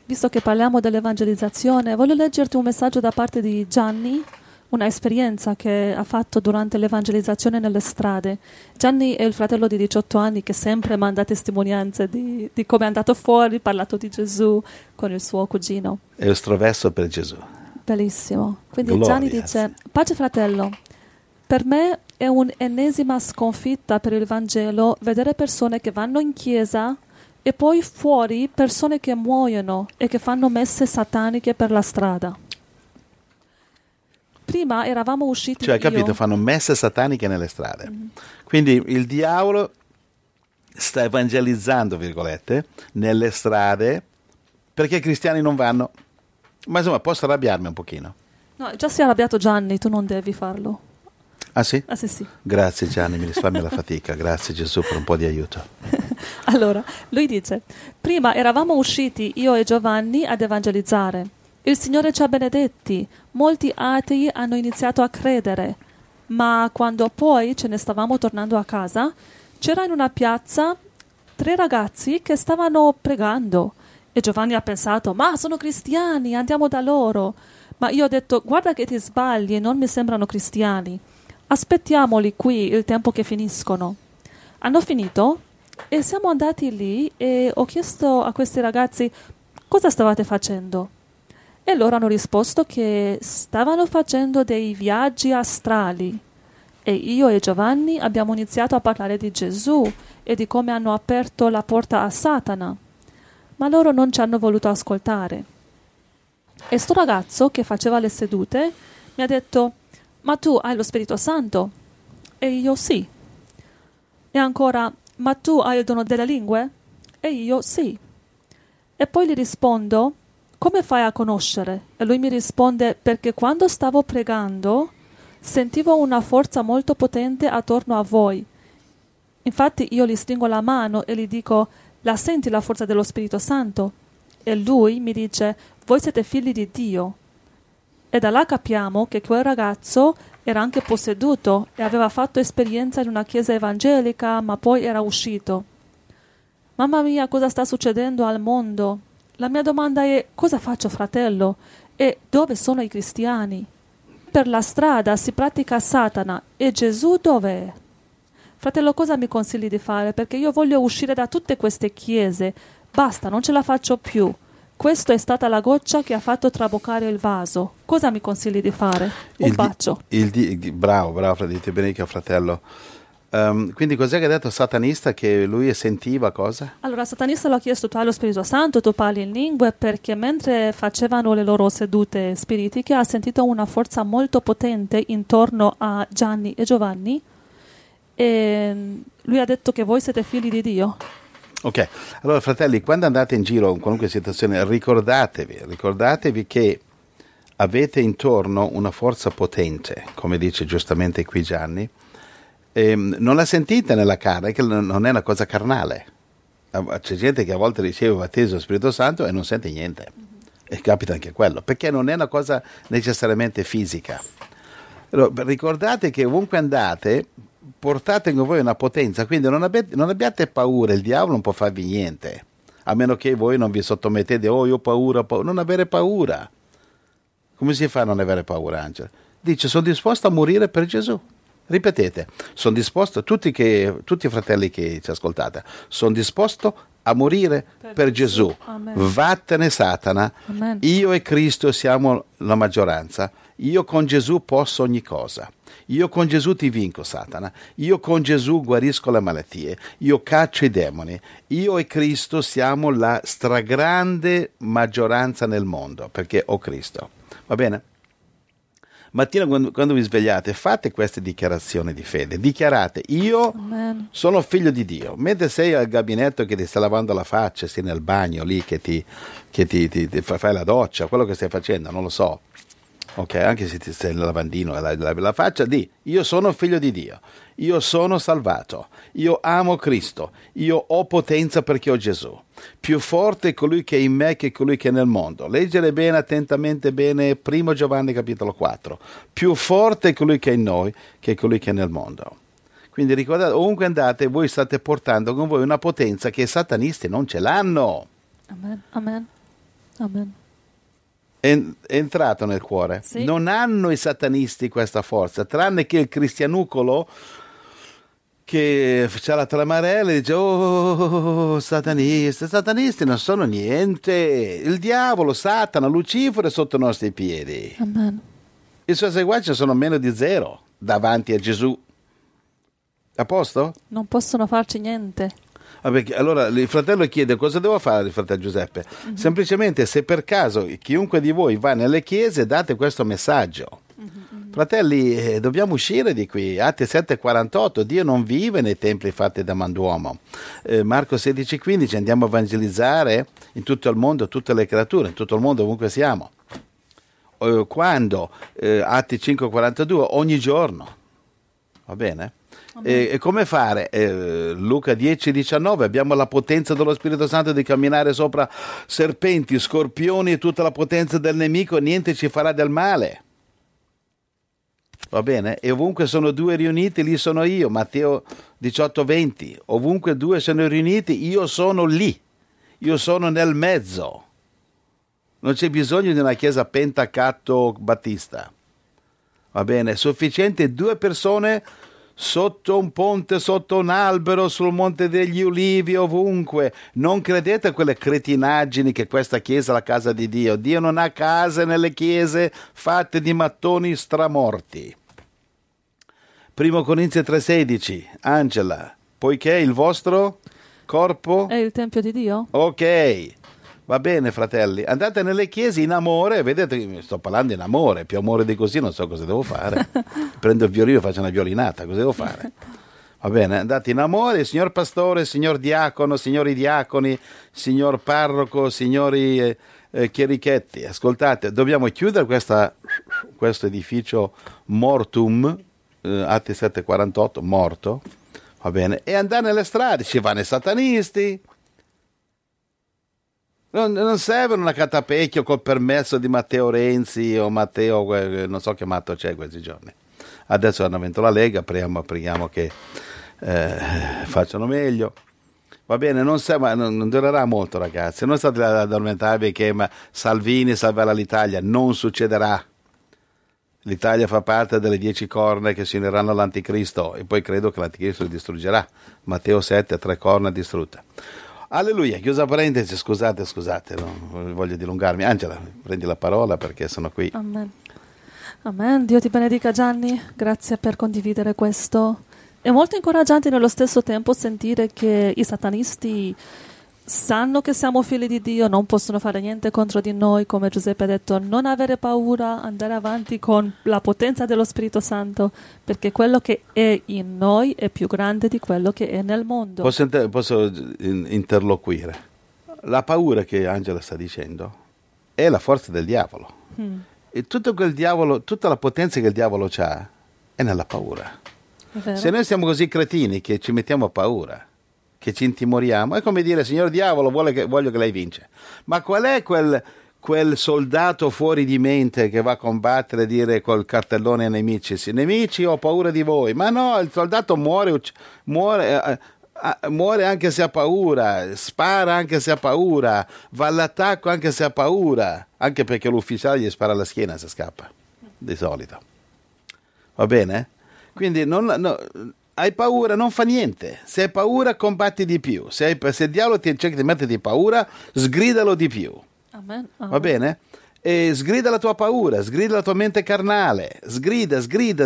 visto che parliamo dell'evangelizzazione, voglio leggerti un messaggio da parte di Gianni, una esperienza che ha fatto durante l'evangelizzazione nelle strade. Gianni è il fratello di 18 anni che sempre manda testimonianze di come è andato fuori, parlato di Gesù con il suo cugino. È estroverso per Gesù. Bellissimo. Quindi Gloria. Gianni dice: pace fratello, per me è un'ennesima sconfitta per il Vangelo vedere persone che vanno in chiesa e poi fuori persone che muoiono e che fanno messe sataniche per la strada. Prima eravamo usciti Cioè, capito, fanno messe sataniche nelle strade. Quindi il diavolo sta evangelizzando, virgolette, nelle strade perché i cristiani non vanno. Ma insomma, posso arrabbiarmi un pochino? No, già si è arrabbiato Gianni, tu non devi farlo. Ah sì? Ah sì. Grazie Gianni, mi risparmi la fatica. Grazie Gesù per un po' di aiuto. Allora, lui dice: prima eravamo usciti io e Giovanni ad evangelizzare. Il Signore ci ha benedetti, molti atei hanno iniziato a credere, ma quando poi ce ne stavamo tornando a casa, c'era in una piazza 3 ragazzi che stavano pregando e Giovanni ha pensato: ma sono cristiani, andiamo da loro. Ma io ho detto: guarda che ti sbagli, non mi sembrano cristiani. Aspettiamoli qui il tempo che finiscono. Hanno finito e siamo andati lì e ho chiesto a questi ragazzi: cosa stavate facendo? E loro hanno risposto che stavano facendo dei viaggi astrali. E io e Giovanni abbiamo iniziato a parlare di Gesù e di come hanno aperto la porta a Satana. Ma loro non ci hanno voluto ascoltare. E sto ragazzo che faceva le sedute mi ha detto: ma tu hai lo Spirito Santo? E io sì. E ancora: ma tu hai il dono delle lingue? E io sì. E poi gli rispondo: come fai a conoscere? E lui mi risponde: perché quando stavo pregando sentivo una forza molto potente attorno a voi. Infatti io gli stringo la mano e gli dico: la senti la forza dello Spirito Santo? E lui mi dice: voi siete figli di Dio. E da là capiamo che quel ragazzo era anche posseduto e aveva fatto esperienza in una chiesa evangelica, ma poi era uscito. Mamma mia, cosa sta succedendo al mondo? La mia domanda è: cosa faccio, fratello? E dove sono i cristiani? Per la strada si pratica Satana e Gesù dov'è? Fratello, cosa mi consigli di fare? Perché io voglio uscire da tutte queste chiese. Basta, non ce la faccio più. Questa è stata la goccia che ha fatto traboccare il vaso. Cosa mi consigli di fare? Un bacio. Bravo, dite benedica, fratello. Quindi cos'è che ha detto satanista? Che lui sentiva cosa? Allora, satanista l'ho chiesto: tu hai lo Spirito Santo, tu parli in lingue, perché mentre facevano le loro sedute spiritiche ha sentito una forza molto potente intorno a Gianni e Giovanni e lui ha detto che voi siete figli di Dio. Ok, allora fratelli, quando andate in giro in qualunque situazione, ricordatevi che avete intorno una forza potente, come dice giustamente qui Gianni. Non la sentite nella carne, che non è una cosa carnale. C'è gente che a volte riceve il battesimo dello Spirito Santo e non sente niente. E capita anche quello, perché non è una cosa necessariamente fisica. Allora, ricordate che ovunque andate, portate con voi una potenza, quindi non abbiate paura, il diavolo non può farvi niente, a meno che voi non vi sottomettete: oh, io ho paura. Non avere paura. Come si fa a non avere paura, Angelo? Dice: sono disposto a morire per Gesù. Ripetete: sono disposto, tutti i fratelli che ci ascoltate, sono disposto a morire per Gesù. Amen. Vattene Satana. Amen. Io e Cristo siamo la maggioranza. Io con Gesù posso ogni cosa. Io con Gesù ti vinco, Satana. Io con Gesù guarisco le malattie. Io caccio i demoni. Io e Cristo siamo la stragrande maggioranza nel mondo, perché ho Cristo. Va bene? Mattina quando vi svegliate, fate queste dichiarazioni di fede. Dichiarate: io sono figlio di Dio. Mentre sei al gabinetto che ti sta lavando la faccia, sei nel bagno lì che ti fai la doccia, quello che stai facendo, non lo so. Ok, anche se ti stai nel lavandino la faccia, di: io sono figlio di Dio, io sono salvato, io amo Cristo, io ho potenza perché ho Gesù. Più forte è colui che è in me che colui che è nel mondo. Leggere bene, attentamente bene, 1 Giovanni capitolo 4. Più forte è colui che è in noi che colui che è nel mondo. Quindi ricordate, ovunque andate, voi state portando con voi una potenza che i satanisti non ce l'hanno. Amen. Amen. Amen. È entrato nel cuore. Sì. Non hanno i satanisti questa forza, tranne che il cristianucolo che c'ha la tramarella e dice: oh, satanisti. I satanisti non sono niente. Il diavolo, Satana, Lucifero è sotto i nostri piedi. Amen. I suoi seguaci sono meno di zero davanti a Gesù. A posto? Non possono farci niente. Allora il fratello chiede: cosa devo fare, il fratello Giuseppe? Semplicemente, se per caso chiunque di voi va nelle chiese, date questo messaggio. Fratelli, dobbiamo uscire di qui. Atti 7,48, Dio non vive nei templi fatti da man d'uomo. Marco 16,15, andiamo a evangelizzare in tutto il mondo, tutte le creature, in tutto il mondo, ovunque siamo. Quando? Atti 5,42, ogni giorno. Va bene? E come fare? Luca 10,19, abbiamo la potenza dello Spirito Santo di camminare sopra serpenti, scorpioni e tutta la potenza del nemico, niente ci farà del male. Va bene? E ovunque sono due riuniti, lì sono io. Matteo 18,20, ovunque due sono riuniti, io sono lì. Io sono nel mezzo. Non c'è bisogno di una chiesa pentecatto battista. Va bene? È sufficiente due persone sotto un ponte, sotto un albero, sul Monte degli Ulivi, ovunque. Non credete a quelle cretinaggini che questa chiesa è la casa di Dio. Dio non ha case nelle chiese fatte di mattoni stramorti. 1 Corinzi 3,16, Angela, poiché il vostro corpo È il Tempio di Dio? ok, va bene fratelli, andate nelle chiese in amore, vedete che sto parlando in amore, più amore di così non so cosa devo fare. Prendo il violino e faccio una violinata, cosa devo fare? Va bene, andate in amore, signor pastore, signor diacono, signori diaconi, signor parroco, signori chierichetti, ascoltate, dobbiamo chiudere questo edificio mortum, Atti 7,48, morto, va bene, e andare nelle strade, ci vanno i satanisti. Non serve una catapecchio col permesso di Matteo Renzi o Matteo, non so che matto c'è questi giorni. Adesso hanno vinto la Lega, preghiamo che facciano meglio. Va bene, non durerà molto ragazzi, non state ad addormentarvi che Salvini salverà l'Italia, non succederà. L'Italia fa parte delle 10 corna che si uniranno all'anticristo e poi credo che l'anticristo li distruggerà. Matteo 7, 3 corna distrutte. Alleluia, chiusa parentesi, scusate, non voglio dilungarmi. Angela, prendi la parola perché sono qui. Amen. Amen. Dio ti benedica Gianni, grazie per condividere questo. È molto incoraggiante nello stesso tempo sentire che i satanisti sanno che siamo figli di Dio, non possono fare niente contro di noi, come Giuseppe ha detto, non avere paura, andare avanti con la potenza dello Spirito Santo, perché quello che è in noi è più grande di quello che è nel mondo. Posso interloquire? La paura che Angela sta dicendo è la forza del diavolo. E tutto quel diavolo, tutta la potenza che il diavolo ha è nella paura. È vero? Se noi siamo così cretini che ci mettiamo a paura, che ci intimoriamo, è come dire: signor diavolo, voglio che lei vince. Ma qual è quel soldato fuori di mente che va a combattere e dire col cartellone ai nemici: sì, nemici, ho paura di voi? Ma no, il soldato muore anche se ha paura, spara anche se ha paura, va all'attacco anche se ha paura, anche perché l'ufficiale gli spara alla schiena se scappa, di solito. Va bene? Quindi hai paura, non fa niente. Se hai paura, combatti di più. Se il diavolo ti cerca di metterti paura, sgridalo di più. Amen. Va bene? E sgrida la tua paura, sgrida la tua mente carnale. Sgrida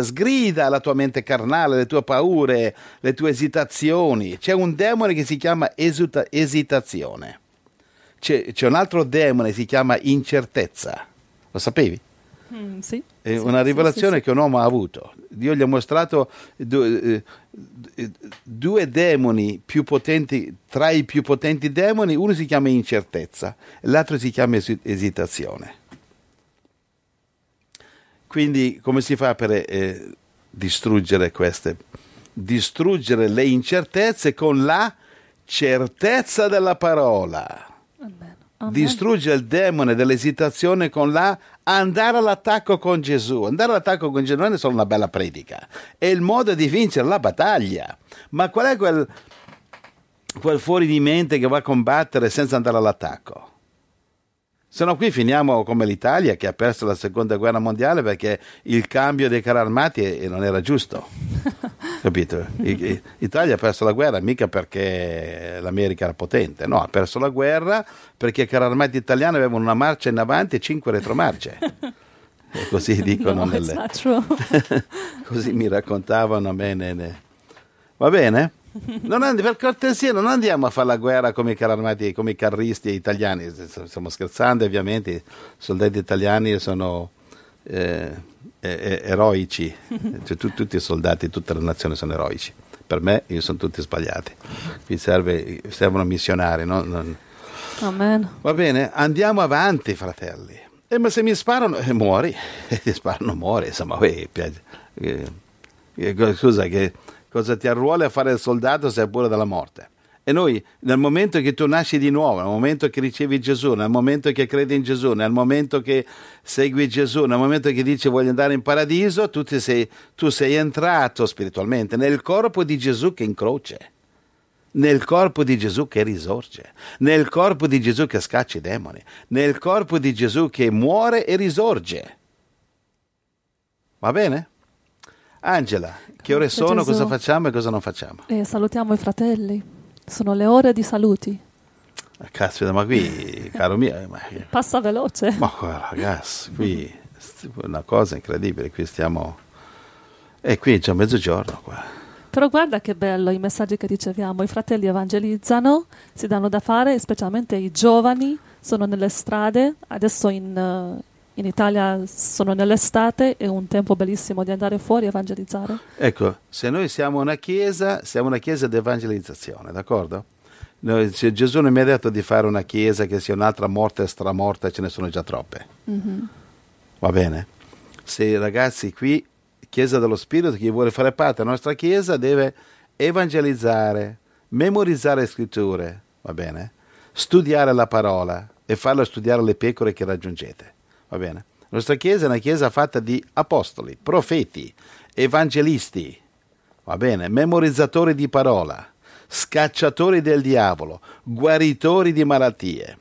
la tua mente carnale, le tue paure, le tue esitazioni. C'è un demone che si chiama esitazione. C'è un altro demone che si chiama incertezza. Lo sapevi? Sì. È una rivelazione che un uomo ha avuto. Dio gli ha mostrato due demoni più potenti, tra i più potenti demoni. Uno si chiama incertezza e l'altro si chiama esitazione. Quindi come si fa per distruggere queste? Distruggere le incertezze con la certezza della parola. Amen. Distruggere il demone dell'esitazione con la andare all'attacco con Gesù. Andare all'attacco con Gesù non è solo una bella predica, è il modo di vincere la battaglia. Ma qual è quel fuori di mente che va a combattere senza andare all'attacco? Se no qui finiamo come l'Italia che ha perso la seconda guerra mondiale perché il cambio dei carri armati non era giusto. Capito? L'Italia ha perso la guerra mica perché l'America era potente, no, ha perso la guerra perché i carri armati italiani avevano una marcia in avanti e 5 retromarce. E così dicono No, it's not true. Così mi raccontavano a me. Va bene? Per cortesia non andiamo a fare la guerra come i carri armati, come i carristi italiani. Stiamo scherzando, ovviamente. I soldati italiani sono eroici. Cioè, tutti i soldati, tutte le nazioni sono eroici. Per me sono tutti sbagliati. Qui servono missionari. Amen. Va bene, andiamo avanti, fratelli. Ma se mi sparano, muori. Ti sparano, muori. Insomma, scusa, che cosa ti arruoli a fare il soldato se è pure dalla morte? E noi, nel momento che tu nasci di nuovo, nel momento che ricevi Gesù, nel momento che credi in Gesù, nel momento che segui Gesù, nel momento che dici voglio andare in paradiso, tu sei entrato spiritualmente nel corpo di Gesù che incroce, nel corpo di Gesù che risorge, nel corpo di Gesù che scaccia i demoni, nel corpo di Gesù che muore e risorge. Va bene? Angela, che ore sono, Gesù. cosa facciamo e cosa non facciamo? Salutiamo i fratelli. Sono le ore di saluti. Caspita, ma qui, caro mio, Passa veloce. ma ragazzi, qui è una cosa incredibile, qui stiamo... E qui è già mezzogiorno qua. Però guarda che bello i messaggi che riceviamo. I fratelli evangelizzano, si danno da fare, specialmente i giovani sono nelle strade. Adesso in Italia sono nell'estate, è un tempo bellissimo di andare fuori e evangelizzare. Ecco, se noi siamo una chiesa di evangelizzazione, d'accordo? Se Gesù non mi ha detto di fare una chiesa che sia un'altra morte e stramorta, ce ne sono già troppe. Mm-hmm. Va bene? Se ragazzi qui, Chiesa dello Spirito, chi vuole fare parte della nostra chiesa deve evangelizzare, memorizzare le scritture, va bene? Studiare la parola e farlo studiare le pecore che raggiungete, va bene? La nostra chiesa è una chiesa fatta di apostoli, profeti, evangelisti, va bene? Memorizzatori di parola, scacciatori del diavolo, guaritori di malattie.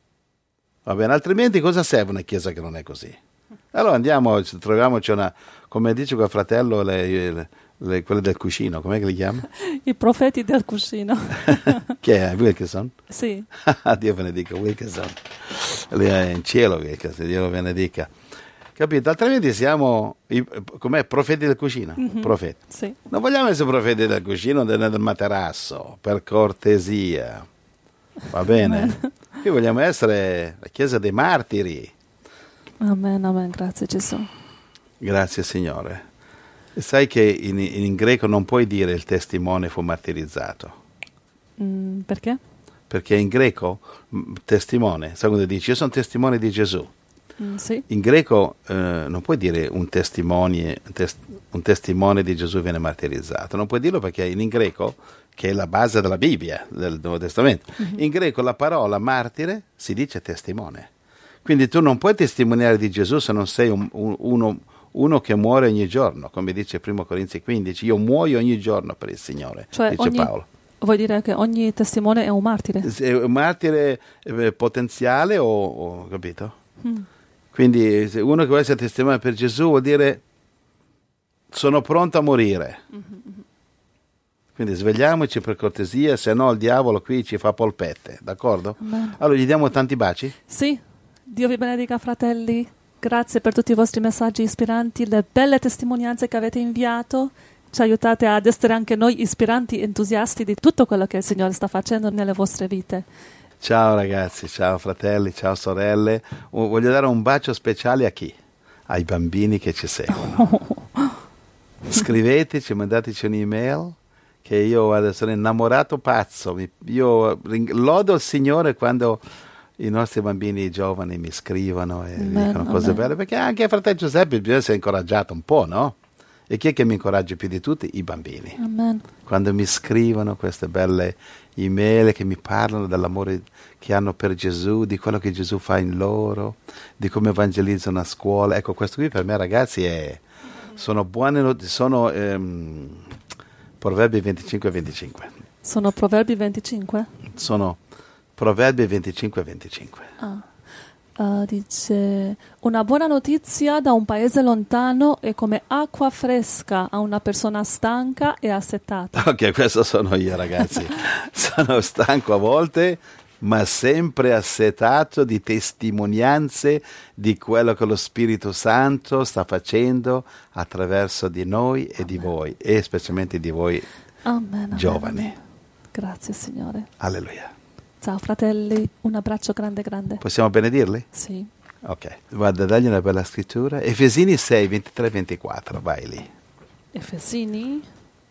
Va bene? Altrimenti cosa serve una chiesa che non è così? Allora andiamo, troviamoci una, come dice quel fratello, quelli del cuscino, com'è che li chiama? I profeti del cuscino. Chi è? Wilkinson? Sì. Dio benedica Wilkinson. Lì è in cielo Wilkinson, Dio lo benedica. Capito? Altrimenti siamo, com'è? Profeti del cuscino? Mm-hmm. Profeti. Sì. Non vogliamo essere profeti del cuscino, del materasso, per cortesia. Va bene? Qui vogliamo essere la chiesa dei martiri. Amen, amen, grazie Gesù. Grazie Signore. Sai che in greco non puoi dire il testimone fu martirizzato. Perché? Perché in greco testimone, sai quando dici io sono testimone di Gesù. Sì. In greco non puoi dire un testimone di Gesù viene martirizzato. Non puoi dirlo perché in greco, che è la base della Bibbia, del Nuovo Testamento, in greco la parola martire si dice testimone. Quindi tu non puoi testimoniare di Gesù se non sei uno che muore ogni giorno, come dice 1 Corinzi 15, io muoio ogni giorno per il Signore, cioè dice Paolo. Vuoi dire che ogni testimone è un martire? È un martire potenziale o capito? Quindi se uno che vuole essere testimone per Gesù vuol dire sono pronto a morire. Quindi svegliamoci per cortesia, se no il diavolo qui ci fa polpette, d'accordo? Amen. Allora gli diamo tanti baci? Sì. Dio vi benedica, fratelli. Grazie per tutti i vostri messaggi ispiranti, le belle testimonianze che avete inviato. Ci aiutate ad essere anche noi ispiranti, entusiasti di tutto quello che il Signore sta facendo nelle vostre vite. Ciao ragazzi, ciao fratelli, ciao sorelle. Voglio dare un bacio speciale a chi? Ai bambini che ci seguono. Scriveteci, mandateci un'email, che io sono innamorato pazzo. Io lodo il Signore quando i nostri bambini giovani mi scrivono e dicono cose belle, perché anche fratello Giuseppe bisogna essere incoraggiato un po', no? E chi è che mi incoraggia più di tutti? I bambini. Amen. Quando mi scrivono queste belle email che mi parlano dell'amore che hanno per Gesù, di quello che Gesù fa in loro, di come evangelizzano a scuola. Ecco, questo qui per me ragazzi sono buone notizie, sono Proverbi 25 e 25. Sono Proverbi 25? Sono Proverbi 25 e 25. Dice, una buona notizia da un paese lontano è come acqua fresca a una persona stanca e assetata. Ok, questo sono io, ragazzi. Sono stanco a volte, ma sempre assetato di testimonianze di quello che lo Spirito Santo sta facendo attraverso di noi e di voi, e specialmente di voi Amen, giovani. amen. Grazie, Signore. Alleluia. Ciao, fratelli. Un abbraccio grande, grande. Possiamo benedirli? Sì. Ok, guarda, dagli una bella scrittura. Efesini 6, 23, 24, vai lì. Efesini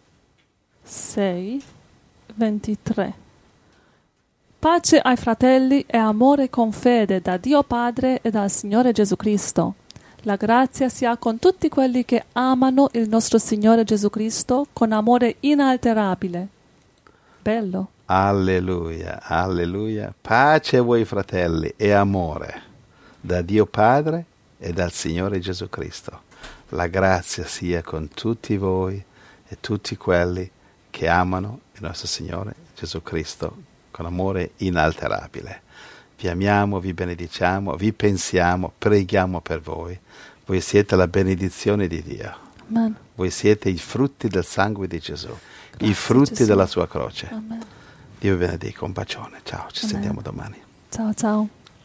6, 23. Pace ai fratelli e amore con fede da Dio Padre e dal Signore Gesù Cristo. La grazia sia con tutti quelli che amano il nostro Signore Gesù Cristo con amore inalterabile. Bello. Alleluia, alleluia. Pace a voi fratelli e amore da Dio Padre e dal Signore Gesù Cristo. La grazia sia con tutti voi e tutti quelli che amano il nostro Signore Gesù Cristo con amore inalterabile. Vi amiamo, vi benediciamo, vi pensiamo, preghiamo per voi. Voi siete la benedizione di Dio. Amen. Voi siete i frutti del sangue di Gesù, Grazie, i frutti Gesù. della sua croce. Amen. Dio vi benedica, un bacione. Ciao, ci Amen. sentiamo domani. Ciao, ciao.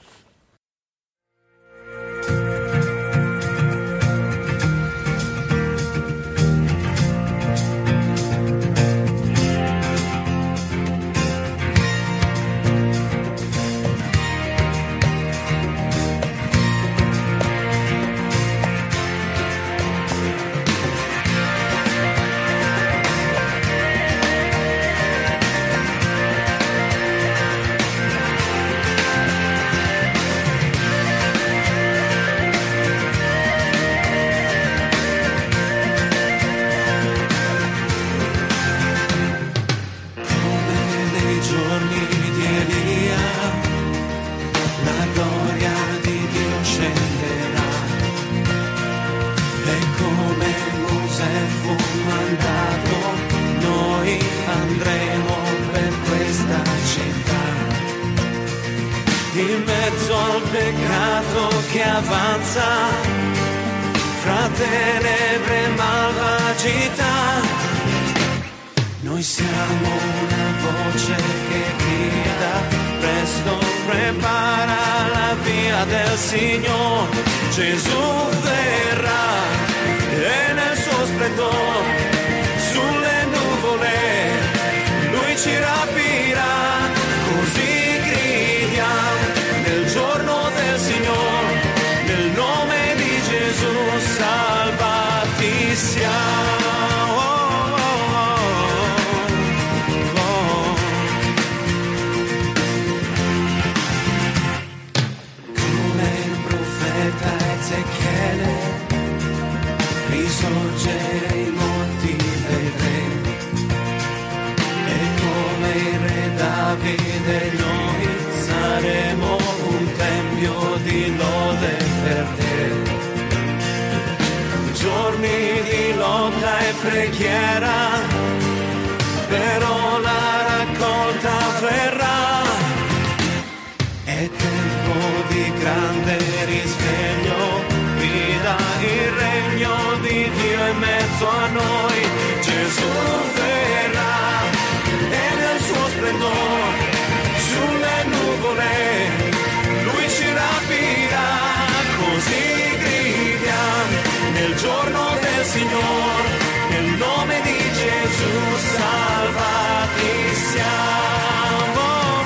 in mezzo al peccato che avanza, fra tenebre e malvagità. Noi siamo una voce che grida, presto prepara la via del Signore. Gesù verrà e nel suo splendore sulle nuvole Lui ci rapirà. Così gridiamo nel giorno del Signore, nel nome di Gesù salvati siamo. Come il profeta Ezechiele risorgere i morti vedremo, e come il re Davide noi saremo un tempio di lode per te. Giorni di lotta e preghiera, però la raccolta verrà. È tempo di grande risveglio, grida il regno di Dio in mezzo a noi. Gesù verrà e nel suo splendore sulle nuvole Lui ci rapirà. Così gridiamo nel giorno del Signore, nel nome di Gesù salvati siamo.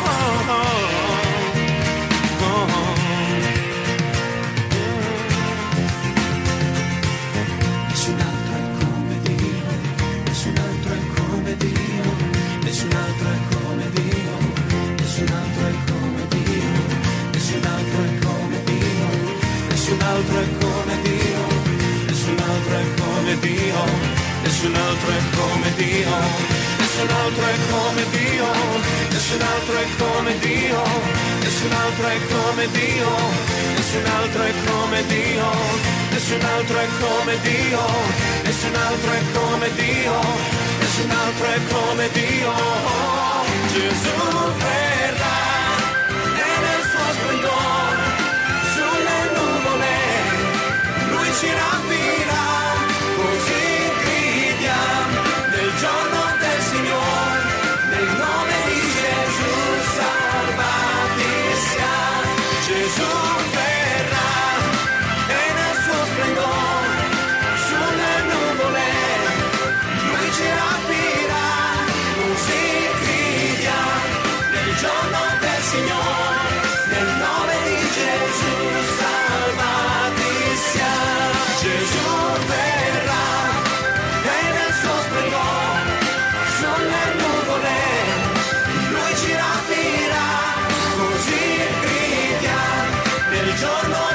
Nessun altro è come Dio, nessun altro è come Dio, nessun altro è come Dio, nessun altro è come Dio, nessun altro è come Dio, nessun altro è come Dio, nessun altro è come Dio, nessun altro è come Dio, nessun altro è come Dio, nessun altro è come Dio, nessun altro è come Dio, nessun altro è come Dio, nessun altro è come Dio, nessun altro è come Dio, nessun altro è come Dio. Gesù verrà e nel suo splendore giorno